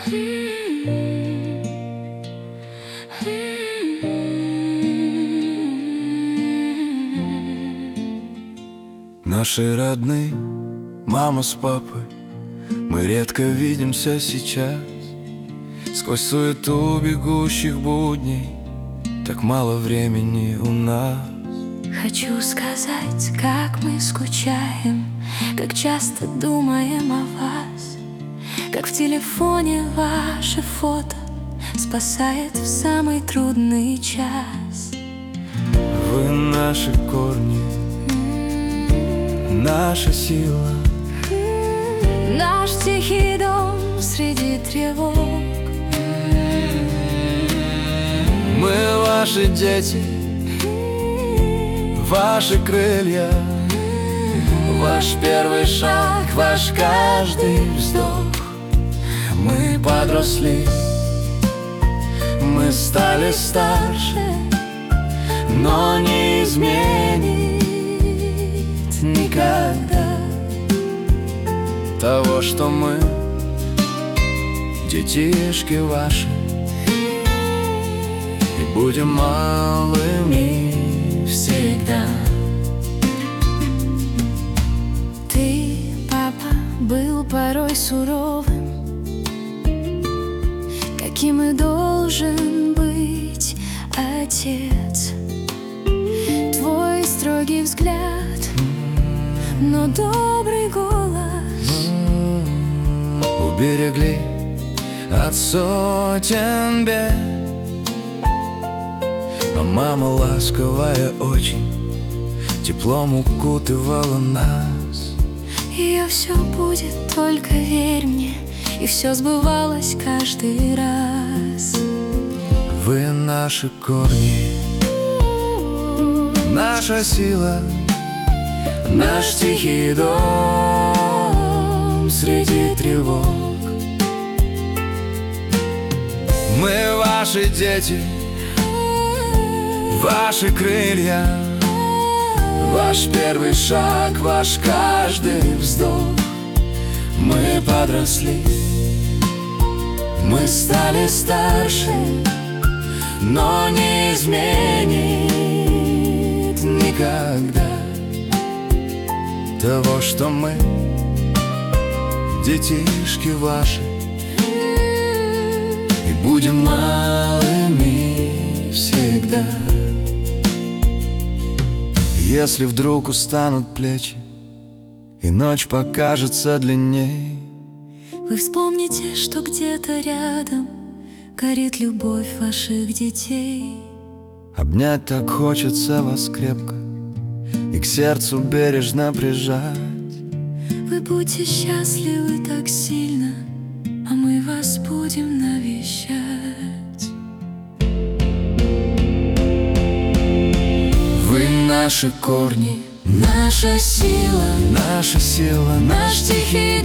Наши родные, мама с папой, мы редко видимся сейчас. Сквозь суету бегущих будней так мало времени у нас. Хочу сказать, как мы скучаем, как часто думаем о вас, как в телефоне ваше фото спасает в самый трудный час. Вы наши корни, наша сила, наш тихий дом среди тревог. мы ваши дети, ваши крылья, ваш первый шаг, ваш каждый вздох. Мы подросли, мы стали старше, но не изменить никогда того, что мы, детишки ваши, и будем малыми всегда. Ты, папа, был порой суровым, каким и должен быть отец. Твой строгий взгляд, но добрый голос уберегли от сотен бед. А мама ласковая очень теплом укутывала нас. Ее все будет, только верь мне, и все сбывалось каждый раз. Вы наши корни, наша сила, наш тихий дом среди тревог. Мы ваши дети, ваши крылья, ваш первый шаг, ваш каждый вздох. Мы подросли, мы стали старше, но не изменит никогда того, что мы, детишки ваши, и будем малыми всегда. Если вдруг устанут плечи и ночь покажется длинней, вы вспомните, что где-то рядом горит любовь ваших детей. обнять так хочется вас крепко и к сердцу бережно прижать. Вы будьте счастливы так сильно, а мы вас будем навещать. Вы наши корни, Наша сила, наша сила, наш тихий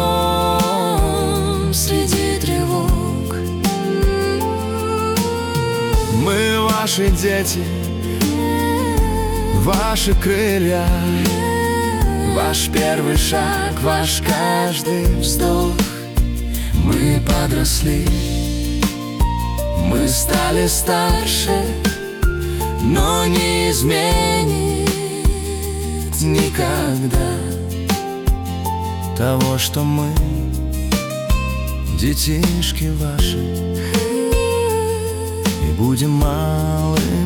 дом среди тревог. мы ваши дети, ваши крылья, ваш первый шаг, ваш каждый вздох. Мы подросли, мы стали старше, но не изменит никогда того, что мы, детишки ваши, и будем малыми